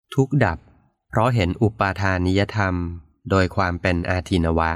ทุกข์ดับเพราะเห็นอุปาทานิยธรรมโดยความเป็นอาทินวะ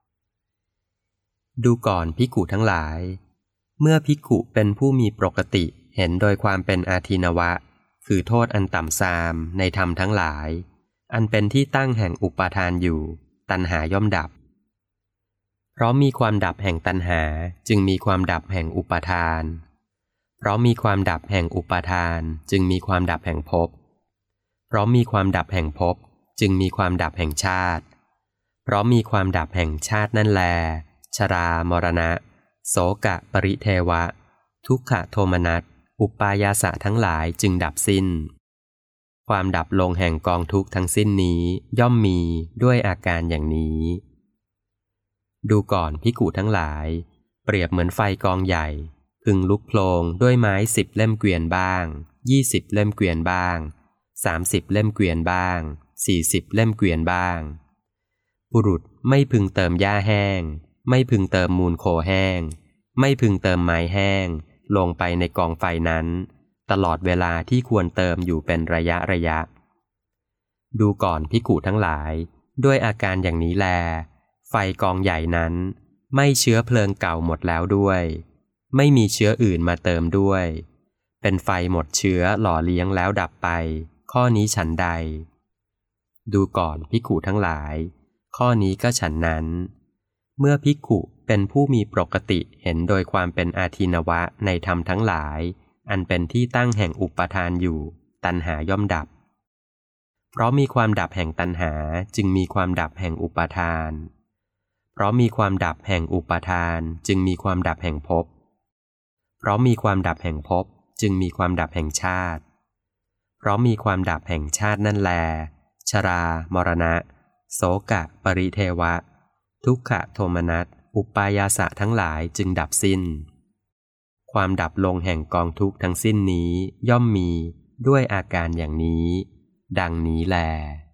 ดูก่อนภิกขุทั้งหลายเมื่อภิกขุเป็นผู้มีปกติเห็นโดยความเป็นอาทินวะคือโทษอันต่ำทรามในธรรมทั้งหลายอันเป็นที่ตั้งแห่งอุปาทานอยู่ตัณหาย่อมดับเพราะมีความดับแห่งตัณหาจึงมีความดับแห่งอุปาทานเพราะมีความดับแห่งอุปาทานจึงมีความดับแห่งภพเพราะมีความดับแห่งภพจึงมีความดับแห่งชาติเพราะมีความดับแห่งชาตินั่นแลชรามรณะโสกะปริเทวะทุกขโทมนัสอุปายาสะทั้งหลายจึงดับสิ้นความดับลงแห่งกองทุกข์ทั้งสิ้นนี้ย่อมมีด้วยอาการอย่างนี้ดูก่อนภิกขุทั้งหลายเปรียบเหมือนไฟกองใหญ่พึงลุกโผลงด้วยไม้10 เล่มเกวียนบ้าง20 เล่มเกวียนบ้าง30 เล่มเกวียนบ้าง40 เล่มเกวียนบ้างบุรุษไม่พึงเติมหญ้าแห้งไม่พึงเติมมูลโคแห้งไม่พึงเติมไม้แห้งลงไปในกองไฟนั้นตลอดเวลาที่ควรเติมอยู่เป็นระยะดูก่อนภิกขุทั้งหลายด้วยอาการอย่างนี้แลไฟกองใหญ่นั้นไม่เชื้อเพลิงเก่าหมดแล้วด้วยไม่มีเชื้ออื่นมาเติมด้วยเป็นไฟหมดเชื้อหล่อเลี้ยงแล้วดับไปข้อนี้ฉันใดดูก่อนภิกขุทั้งหลายข้อนี้ก็ฉันนั้นเมื่อภิกขุเป็นผู้มีปกติเห็นโดยความเป็นอาทินวะในธรรมทั้งหลายอันเป็นที่ตั้งแห่งอุปาทานอยู่ตัณหาย่อมดับเพราะมีความดับแห่งตัณหาจึงมีความดับแห่งอุปาทานเพราะมีความดับแห่งอุปาทานจึงมีความดับแห่งภพเพราะมีความดับแห่งภพจึงมีความดับแห่งชาติเพราะมีความดับแห่งชาตินั่นแลชรามรณะโสกะปริเทวะทุกขโทมนัสอุปายาสะทั้งหลายจึงดับสิ้นความดับลงแห่งกองทุกข์ทั้งสิ้นนี้ย่อมมีด้วยอาการอย่างนี้ดังนี้แล